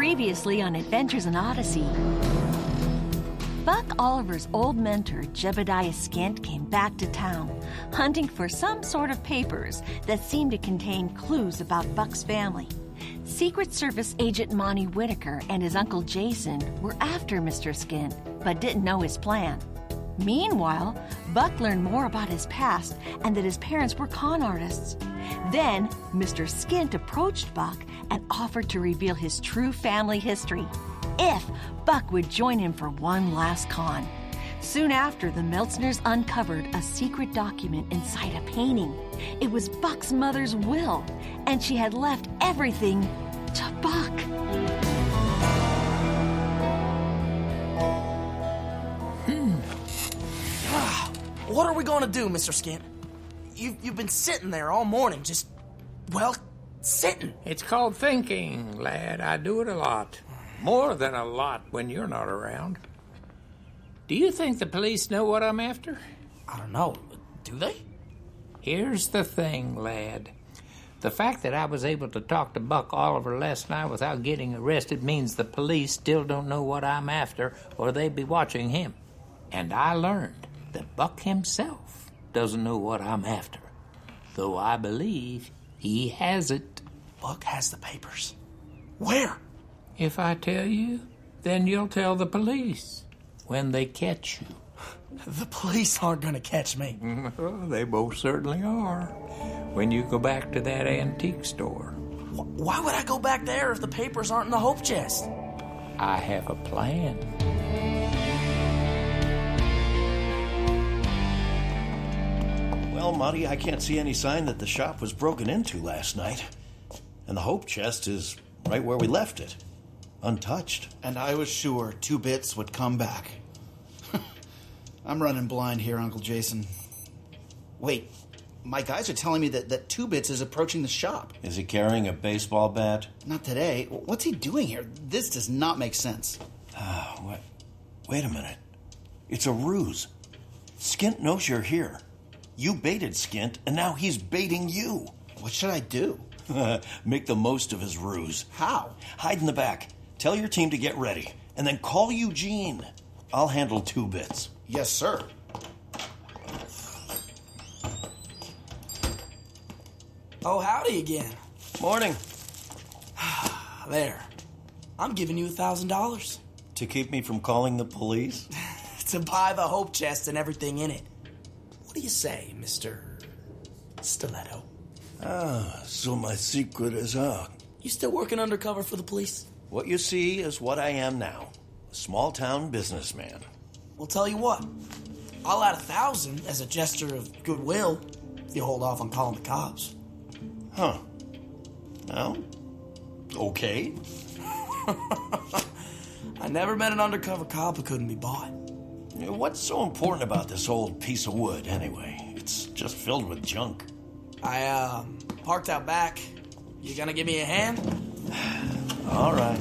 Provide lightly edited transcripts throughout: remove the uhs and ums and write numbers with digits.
Previously on Adventures in Odyssey. Buck Oliver's old mentor, Jebediah Skint, came back to town, hunting for some sort of papers that seemed to contain clues about Buck's family. Secret Service agent Monty Whitaker and his uncle Jason were after Mr. Skint, but didn't know his plan. Meanwhile, Buck learned more about his past and that his parents were con artists. Then, Mr. Skint approached Buck and offered to reveal his true family history if Buck would join him for one last con. Soon after, the Meltzners uncovered a secret document inside a painting. It was Buck's mother's will, and she had left everything to Buck. What are we going to do, Mr. Skint? You've been sitting there all morning, just, sitting. It's called thinking, lad. I do it a lot. More than a lot when you're not around. Do you think the police know what I'm after? I don't know. Do they? Here's the thing, lad. The fact that I was able to talk to Buck Oliver last night without getting arrested means the police still don't know what I'm after, or they'd be watching him. And I learned that Buck himself doesn't know what I'm after, though I believe he has it. Buck has the papers. Where? If I tell you, then you'll tell the police when they catch you. The police aren't going to catch me. Well, they most certainly are. When you go back to that antique store. Why would I go back there if the papers aren't in the hope chest? I have a plan. Well, Monty, I can't see any sign that the shop was broken into last night. And the hope chest is right where we left it, untouched. And I was sure 2 Bits would come back. I'm running blind here, Uncle Jason. Wait, my guys are telling me that 2 Bits is approaching the shop. Is he carrying a baseball bat? Not today. What's he doing here? This does not make sense. Wait a minute. It's a ruse. Skint knows you're here. You baited Skint, and now he's baiting you. What should I do? Make the most of his ruse. How? Hide in the back. Tell your team to get ready, and then call Eugene. I'll handle 2 Bits. Yes, sir. Oh, howdy again. Morning. There. I'm giving you $1,000. To keep me from calling the police? To buy the hope chest and everything in it. What do you say, Mr. Stiletto? So my secret is out. You still working undercover for the police? What you see is what I am now. A small-town businessman. Well, tell you what. I'll add 1,000 as a gesture of goodwill if you hold off on calling the cops. Huh. Well, okay. I never met an undercover cop who couldn't be bought. What's so important about this old piece of wood, anyway? It's just filled with junk. I, parked out back. You gonna give me a hand? All right.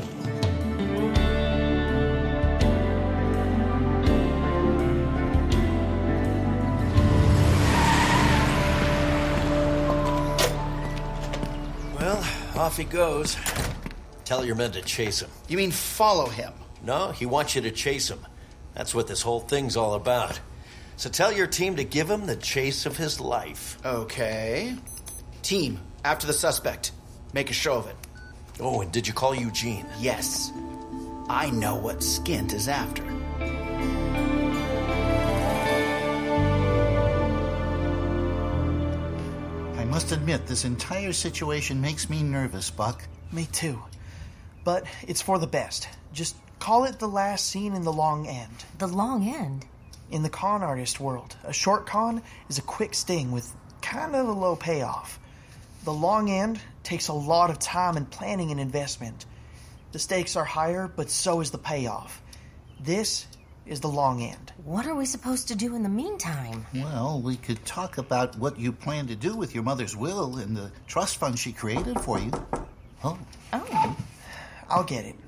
Well, off he goes. Tell your men to chase him. You mean follow him? No, he wants you to chase him. That's what this whole thing's all about. So tell your team to give him the chase of his life. Okay. Team, after the suspect. Make a show of it. Oh, and did you call Eugene? Yes. I know what Skint is after. I must admit, this entire situation makes me nervous, Buck. Me too. But it's for the best. Just call it the last scene in The Long End. The long end? In the con artist world, a short con is a quick sting with kind of a low payoff. The long end takes a lot of time and planning and investment. The stakes are higher, but so is the payoff. This is the long end. What are we supposed to do in the meantime? Well, we could talk about what you plan to do with your mother's will and the trust fund she created for you. Oh. I'll get it.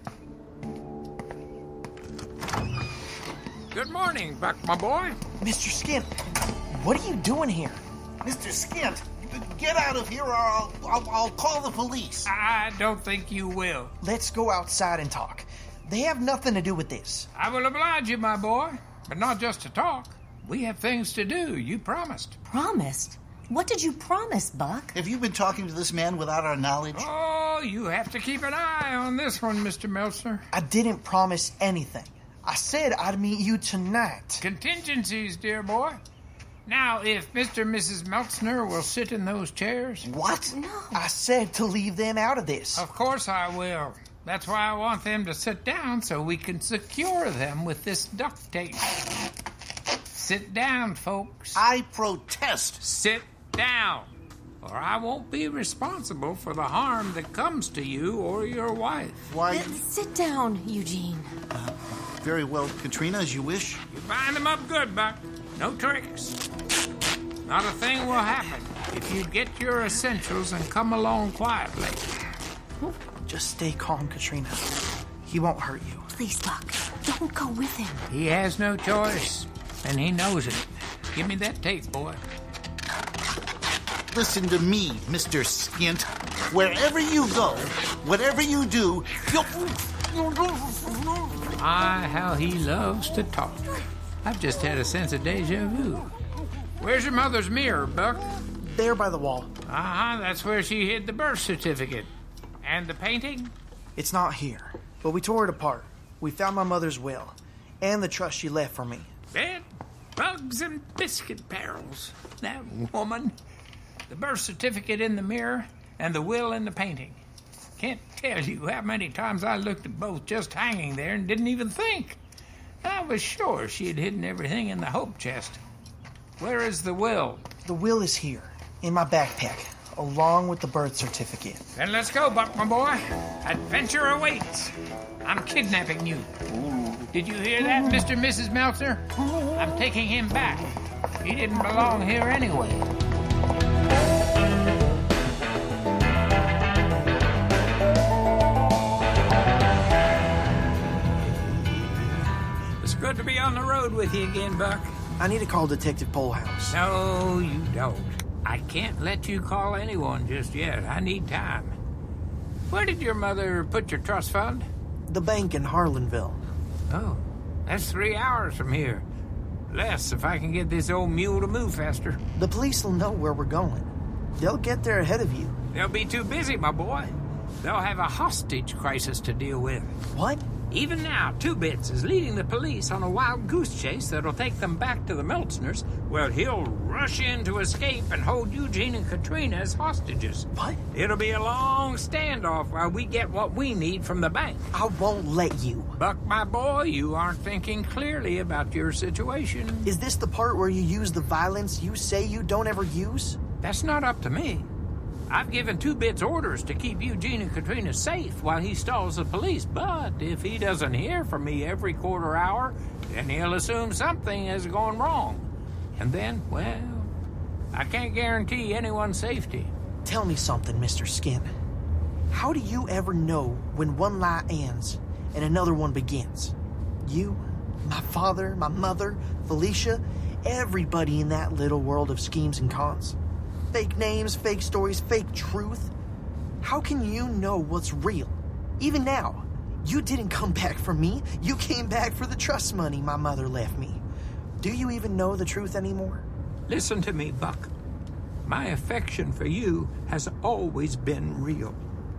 Good morning, Buck, my boy. Mr. Skint, what are you doing here? Mr. Skint, Get out of here or I'll call the police. I don't think you will. Let's go outside and talk. They have nothing to do with this. I will oblige you, my boy, but not just to talk. We have things to do. You promised. Promised? What did you promise, Buck? Have you been talking to this man without our knowledge? Oh, you have to keep an eye on this one, Mr. Meltzer. I didn't promise anything. I said I'd meet you tonight. Contingencies, dear boy. Now, if Mr. and Mrs. Meltzner will sit in those chairs. What? No. I said to leave them out of this. Of course I will. That's why I want them to sit down so we can secure them with this duct tape. Sit down, folks. I protest. Sit down, or I won't be responsible for the harm that comes to you or your wife. Why? Sit down, Eugene. Very well, Katrina, as you wish. You bind them up good, Buck. No tricks. Not a thing will happen if you get your essentials and come along quietly. Just stay calm, Katrina. He won't hurt you. Please, Buck, don't go with him. He has no choice, and he knows it. Give me that tape, boy. Listen to me, Mr. Skint. Wherever you go, whatever you do, Ah, how he loves to talk. I've just had a sense of deja vu. Where's your mother's mirror, Buck? There by the wall. Uh-huh, that's where she hid the birth certificate. And the painting? It's not here, but we tore it apart. We found my mother's will and the trust she left for me. Bed, bugs, and biscuit barrels. That woman. The birth certificate in the mirror and the will in the painting. Can't tell you how many times I looked at both just hanging there and didn't even think. I was sure she had hidden everything in the hope chest. Where is the will? The will is here, in my backpack, along with the birth certificate. Then let's go, Buck, my boy. Adventure awaits. I'm kidnapping you. Did you hear that, Mr. and Mrs. Meltzer? I'm taking him back. He didn't belong here anyway. It's good to be on the road with you again, Buck. I need to call Detective Polehouse. No, you don't. I can't let you call anyone just yet. I need time. Where did your mother put your trust fund? The bank in Harlanville. Oh, that's 3 hours from here. Less if I can get this old mule to move faster. The police will know where we're going. They'll get there ahead of you. They'll be too busy, my boy. They'll have a hostage crisis to deal with. What? Even now, Two Bits is leading the police on a wild goose chase that'll take them back to the Meltzners, where he'll rush in to escape and hold Eugene and Katrina as hostages. What? It'll be a long standoff while we get what we need from the bank. I won't let you. Buck, my boy, you aren't thinking clearly about your situation. Is this the part where you use the violence you say you don't ever use? That's not up to me. I've given Two Bits orders to keep Eugene and Katrina safe while he stalls the police, but if he doesn't hear from me every quarter hour, then he'll assume something has gone wrong. And then, well, I can't guarantee anyone's safety. Tell me something, Mr. Skin. How do you ever know when one lie ends and another one begins? You, my father, my mother, Felicia, everybody in that little world of schemes and cons. Fake names, fake stories, fake truth. How can you know what's real? Even now, you didn't come back for me. You came back for the trust money my mother left me. Do you even know the truth anymore? Listen to me, Buck. My affection for you has always been real.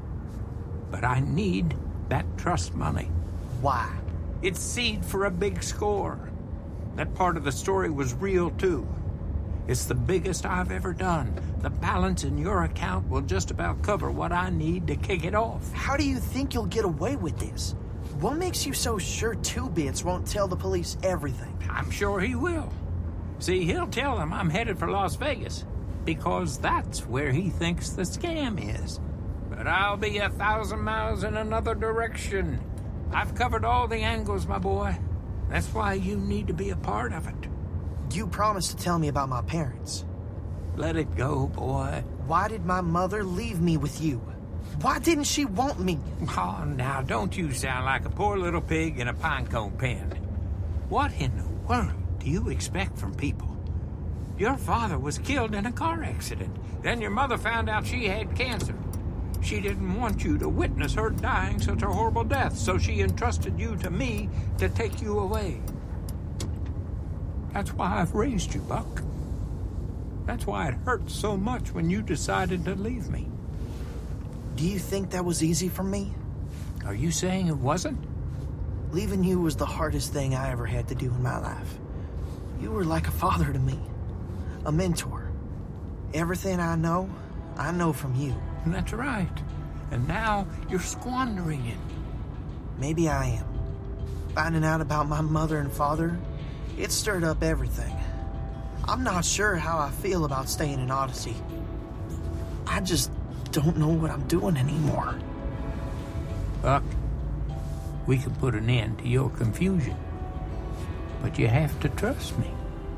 But I need that trust money. Why? It's seed for a big score. That part of the story was real, too. It's the biggest I've ever done. The balance in your account will just about cover what I need to kick it off. How do you think you'll get away with this? What makes you so sure Two Bits won't tell the police everything? I'm sure he will. See, he'll tell them I'm headed for Las Vegas, because that's where he thinks the scam is. But I'll be 1,000 miles in another direction. I've covered all the angles, my boy. That's why you need to be a part of it. You promised to tell me about my parents. Let it go, boy. Why did my mother leave me with you? Why didn't she want me? Oh, now, don't you sound like a poor little pig in a pinecone pen. What in the world do you expect from people? Your father was killed in a car accident. Then your mother found out she had cancer. She didn't want you to witness her dying such a horrible death, so she entrusted you to me to take you away. That's why I've raised you, Buck. That's why it hurt so much when you decided to leave me. Do you think that was easy for me? Are you saying it wasn't? Leaving you was the hardest thing I ever had to do in my life. You were like a father to me, a mentor. Everything I know from you. That's right. And now you're squandering it. Maybe I am. Finding out about my mother and father, it stirred up everything. I'm not sure how I feel about staying in Odyssey. I just don't know what I'm doing anymore. Buck, we can put an end to your confusion. But you have to trust me.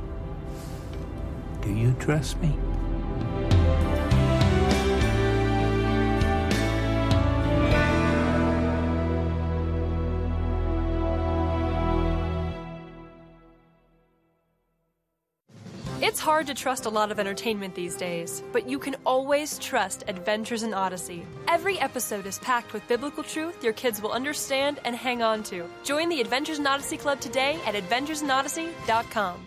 Do you trust me? It's hard to trust a lot of entertainment these days, but you can always trust Adventures in Odyssey. Every episode is packed with biblical truth your kids will understand and hang on to. Join the Adventures in Odyssey Club today at adventuresinodyssey.com.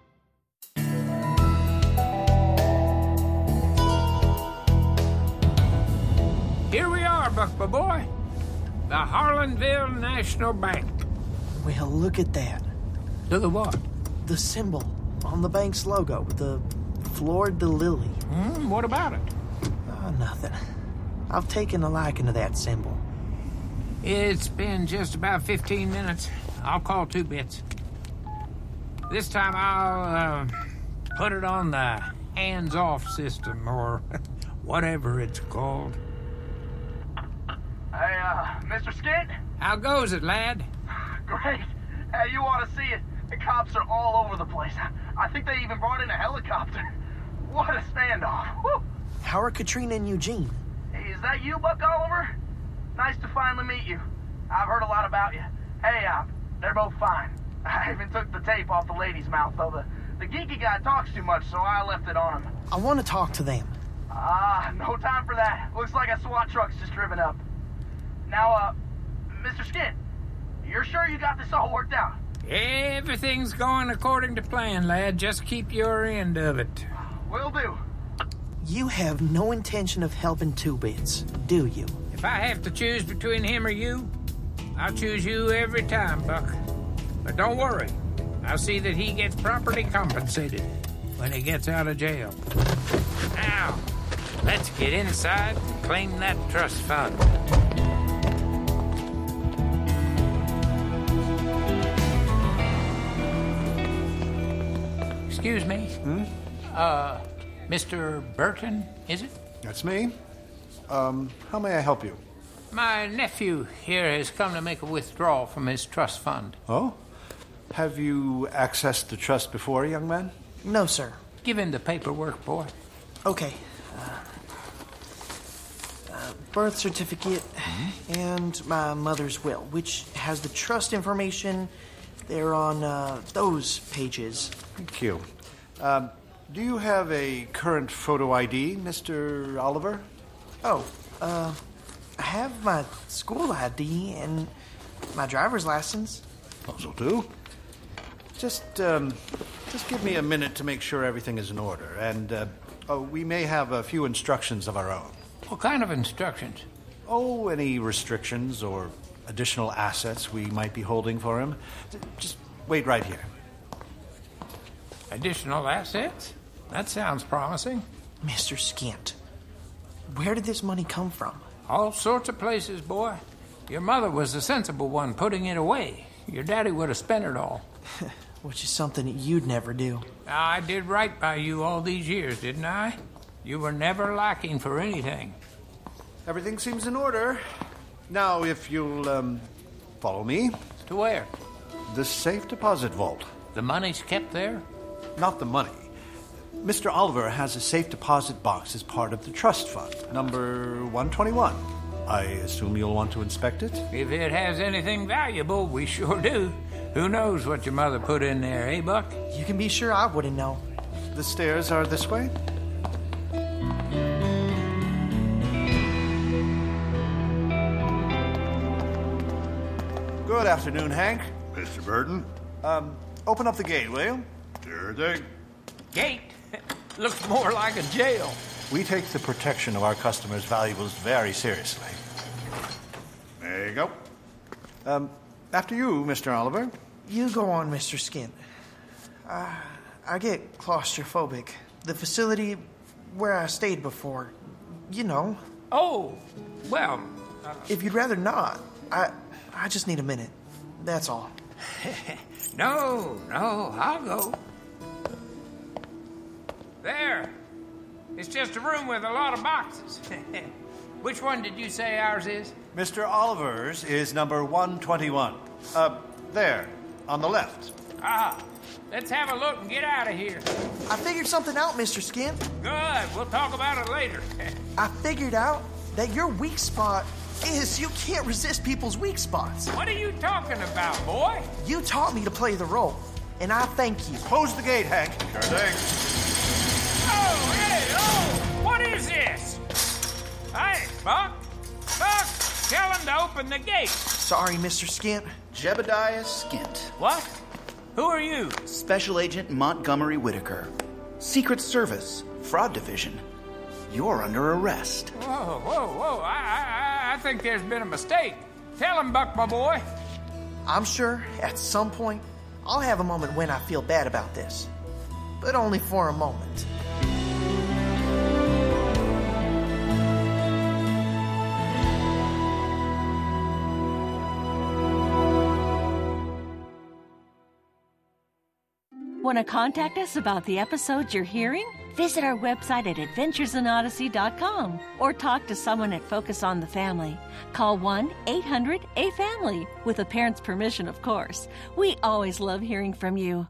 Here we are, Buck, my boy. The Harlanville National Bank. Well, look at that. Look at what? The symbol on the bank's logo, the Fleur de Lily. What about it? Oh, nothing. I've taken a liking to that symbol. It's been just about 15 minutes. I'll call 2 Bits. This time I'll put it on the hands-off system, or whatever it's called. Hey, Mr. Skint? How goes it, lad? Great. Hey, you ought to see it. The cops are all over the place. I think they even brought in a helicopter. What a standoff. Woo. How are Katrina and Eugene? Hey, is that you, Buck Oliver? Nice to finally meet you. I've heard a lot about you. Hey, they're both fine. I even took the tape off the lady's mouth, though the geeky guy talks too much, so I left it on him. I want to talk to them. No time for that. Looks like a SWAT truck's just driven up. Now, Mr. Skint, you're sure you got this all worked out? Everything's going according to plan, lad. Just keep your end of it. Will do. You have no intention of helping 2 Bits, do you? If I have to choose between him or you, I'll choose you every time, Buck. But don't worry. I'll see that he gets properly compensated when he gets out of jail. Now, let's get inside and claim that trust fund. Excuse me. Mr. Burton, is it? That's me. How may I help you? My nephew here has come to make a withdrawal from his trust fund. Oh? Have you accessed the trust before, young man? No, sir. Give him the paperwork, boy. Okay. Birth certificate and my mother's will, which has the trust information. They're on those pages. Thank you. Do you have a current photo ID, Mr. Oliver? Oh, I have my school ID and my driver's license. Those will do. Just give me a minute to make sure everything is in order. And, we may have a few instructions of our own. What kind of instructions? Oh, any restrictions or additional assets we might be holding for him. Just wait right here. Additional assets? That sounds promising. Mr. Skint, where did this money come from? All sorts of places, boy. Your mother was the sensible one putting it away. Your daddy would have spent it all. Which is something you'd never do. I did right by you all these years, didn't I? You were never lacking for anything. Everything seems in order. Now, if you'll, follow me. To where? The safe deposit vault. The money's kept there? Not the money. Mr. Oliver has a safe deposit box as part of the trust fund, number 121. I assume you'll want to inspect it? If it has anything valuable, we sure do. Who knows what your mother put in there, eh, Buck? You can be sure I wouldn't know. The stairs are this way. Good afternoon, Hank. Mr. Burton? Open up the gate, will you? Sure thing. Gate? Looks more like a jail. We take the protection of our customers' valuables very seriously. There you go. After you, Mr. Oliver. You go on, Mr. Skint. I get claustrophobic. The facility where I stayed before, you know. Oh, well... If you'd rather not, I just need a minute. That's all. No, I'll go. There. It's just a room with a lot of boxes. Which one did you say ours is? Mr. Oliver's is number 121. There, on the left. Ah, let's have a look and get out of here. I figured something out, Mr. Skint. Good, we'll talk about it later. I figured out that your weak spot is you can't resist people's weak spots. What are you talking about, boy? You taught me to play the role, and I thank you. Close the gate, Hank. Sure thing. Oh, hey, what is this? Hey, Buck, tell him to open the gate. Sorry, Mr. Skint. Jebediah Skint. What? Who are you? Special Agent Montgomery Whitaker. Secret Service, Fraud Division. You're under arrest. Whoa. I think there's been a mistake. Tell him, Buck, my boy. I'm sure at some point I'll have a moment when I feel bad about this. But only for a moment. Want to contact us about the episodes you're hearing? Visit our website at adventuresinodyssey.com or talk to someone at Focus on the Family. Call 1-800-A-FAMILY, with a parent's permission, of course. We always love hearing from you.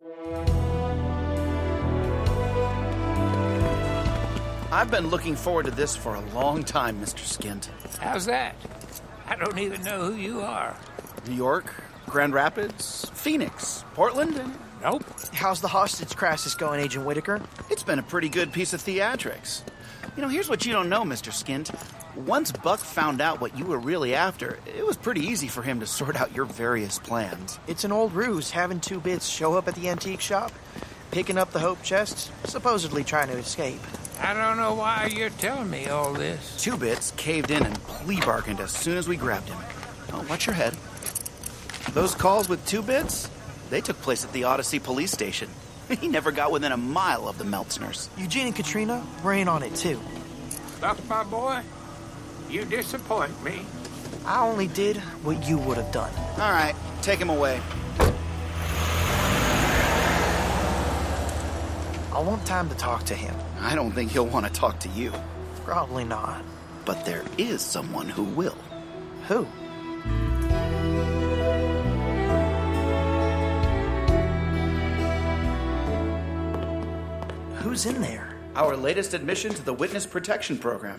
I've been looking forward to this for a long time, Mr. Skint. How's that? I don't even know who you are. New York, Grand Rapids, Phoenix, Portland, and... Nope. How's the hostage crisis going, Agent Whitaker? It's been a pretty good piece of theatrics. You know, here's what you don't know, Mr. Skint. Once Buck found out what you were really after, it was pretty easy for him to sort out your various plans. It's an old ruse having two bits show up at the antique shop, picking up the hope chest, supposedly trying to escape. I don't know why you're telling me all this. Two bits caved in and plea bargained as soon as we grabbed him. Oh, watch your head. Those calls with two bits? They took place at the Odyssey police station. He never got within a mile of the Meltzner's. Eugene and Katrina were in on it, too. Buck, my boy, you disappoint me. I only did what you would have done. All right, take him away. I want time to talk to him. I don't think he'll want to talk to you. Probably not. But there is someone who will. Who? Who's in there? Our latest admission to the Witness Protection Program.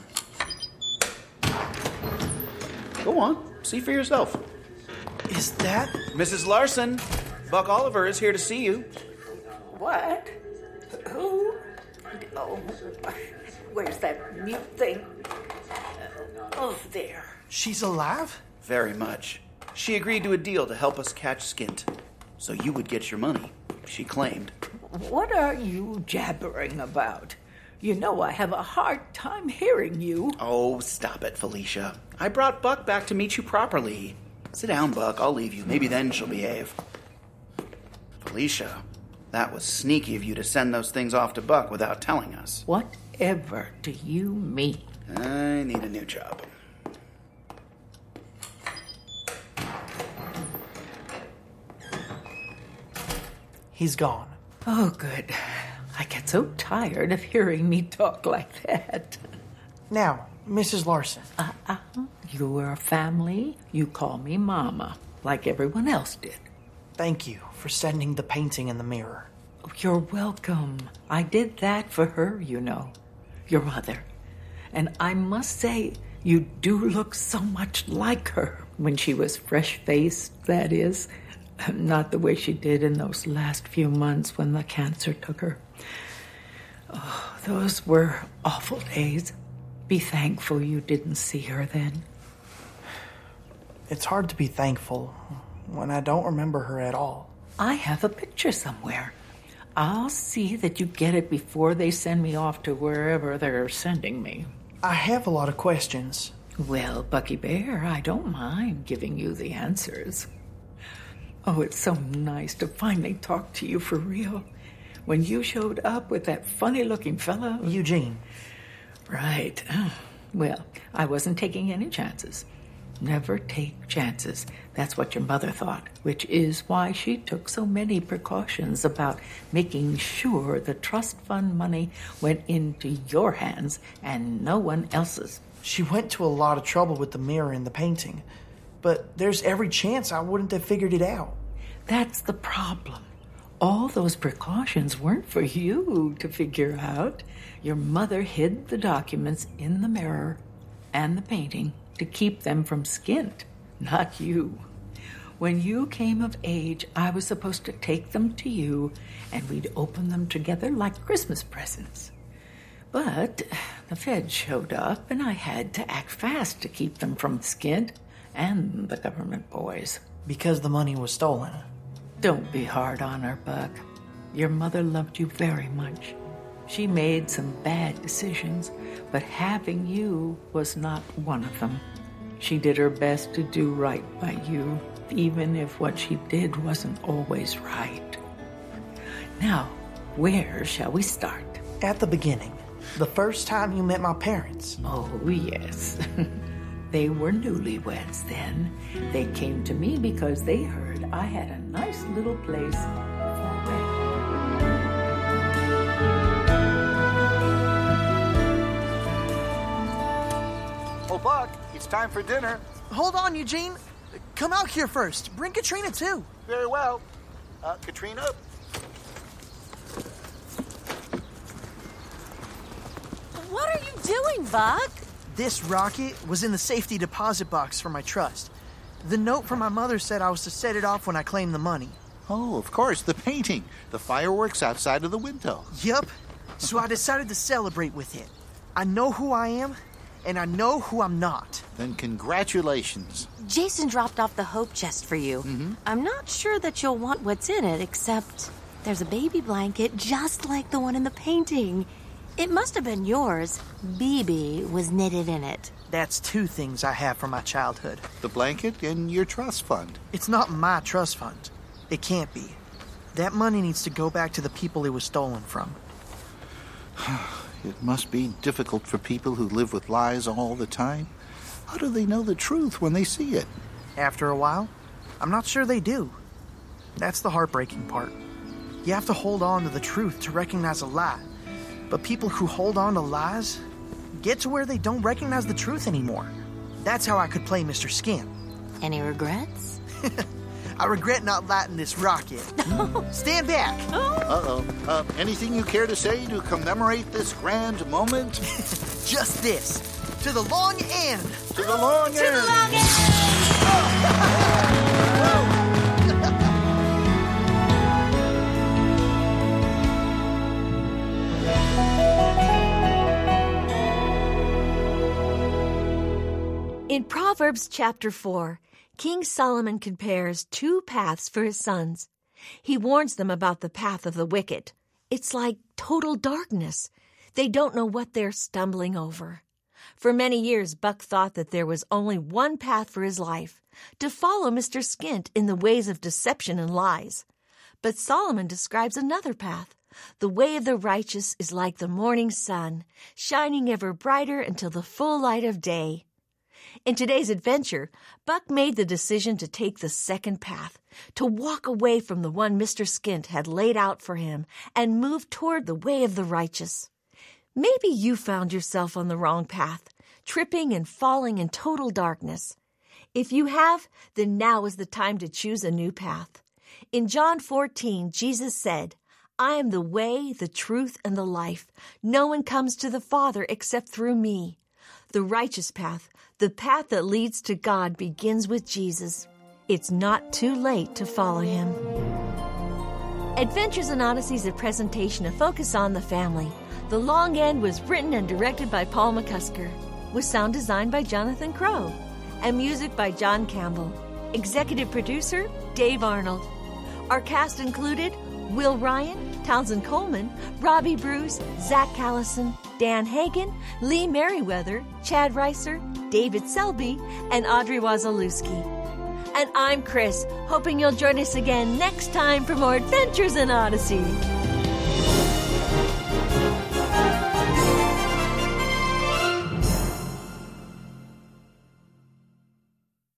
Go on, see for yourself. Is that... Mrs. Larson, Buck Oliver is here to see you. What? Who? Oh, where's that mute thing? Oh, there. She's alive? Very much. She agreed to a deal to help us catch Skint, so you would get your money, she claimed. What are you jabbering about? You know I have a hard time hearing you. Oh, stop it, Felicia. I brought Buck back to meet you properly. Sit down, Buck. I'll leave you. Maybe then she'll behave. Felicia, that was sneaky of you to send those things off to Buck without telling us. Whatever do you mean? I need a new job. He's gone. Oh, good. I get so tired of hearing me talk like that. Now, Mrs. Larson. You're family. You call me Mama, like everyone else did. Thank you for sending the painting in the mirror. Oh, you're welcome. I did that for her, you know. Your mother. And I must say, you do look so much like her when she was fresh-faced, that is. Not the way she did in those last few months when the cancer took her. Oh, those were awful days. Be thankful you didn't see her then. It's hard to be thankful when I don't remember her at all. I have a picture somewhere. I'll see that you get it before they send me off to wherever they're sending me. I have a lot of questions. Well, Bucky Bear, I don't mind giving you the answers. Oh, it's so nice to finally talk to you for real. When you showed up with that funny-looking fellow... Eugene. Right. Well, I wasn't taking any chances. Never take chances. That's what your mother thought, which is why she took so many precautions about making sure the trust fund money went into your hands and no one else's. She went to a lot of trouble with the mirror and the painting, but there's every chance I wouldn't have figured it out. That's the problem. All those precautions weren't for you to figure out. Your mother hid the documents in the mirror and the painting to keep them from Skint, not you. When you came of age, I was supposed to take them to you, and we'd open them together like Christmas presents. But the feds showed up, and I had to act fast to keep them from Skint and the government boys. Because the money was stolen. Don't be hard on her, Buck. Your mother loved you very much. She made some bad decisions, but having you was not one of them. She did her best to do right by you, even if what she did wasn't always right. Now, where shall we start? At the beginning. The first time you met my parents. Oh, yes. They were newlyweds then. They came to me because they heard I had a nice little place for a wedding. Oh, Buck, it's time for dinner. Hold on, Eugene. Come out here first. Bring Katrina, too. Very well. Katrina? What are you doing, Buck? This rocket was in the safety deposit box for my trust. The note from my mother said I was to set it off when I claimed the money. Oh, of course, the painting. The fireworks outside of the window. Yup. So I decided to celebrate with it. I know who I am, and I know who I'm not. Then congratulations. Jason dropped off the hope chest for you. Mm-hmm. I'm not sure that you'll want what's in it, except there's a baby blanket just like the one in the painting. It must have been yours. BB was knitted in it. That's two things I have from my childhood. The blanket and your trust fund. It's not my trust fund. It can't be. That money needs to go back to the people it was stolen from. It must be difficult for people who live with lies all the time. How do they know the truth when they see it? After a while, I'm not sure they do. That's the heartbreaking part. You have to hold on to the truth to recognize a lie. But people who hold on to lies get to where they don't recognize the truth anymore. That's how I could play Mr. Skint. Any regrets? I regret not lighting this rocket. Stand back. Uh-oh. Anything you care to say to commemorate this grand moment? Just this. To the long end. To the long end. To the long end. In Proverbs chapter 4, King Solomon compares two paths for his sons. He warns them about the path of the wicked. It's like total darkness. They don't know what they're stumbling over. For many years, Buck thought that there was only one path for his life, to follow Mr. Skint in the ways of deception and lies. But Solomon describes another path. The way of the righteous is like the morning sun, shining ever brighter until the full light of day. In today's adventure, Buck made the decision to take the second path, to walk away from the one Mr. Skint had laid out for him and move toward the way of the righteous. Maybe you found yourself on the wrong path, tripping and falling in total darkness. If you have, then now is the time to choose a new path. In John 14, Jesus said, "I am the way, the truth, and the life. No one comes to the Father except through me." The righteous path, the path that leads to God, begins with Jesus. It's not too late to follow him. Adventures in Odyssey is a presentation of Focus on the Family. The Long End was written and directed by Paul McCusker, with sound design by Jonathan Crow, and music by John Campbell. Executive producer, Dave Arnold. Our cast included Will Ryan, Townsend Coleman, Robbie Bruce, Zach Callison, Dan Hagen, Lee Merriweather, Chad Reiser, David Selby, and Audrey Wazalewski. And I'm Chris, hoping you'll join us again next time for more Adventures in Odyssey.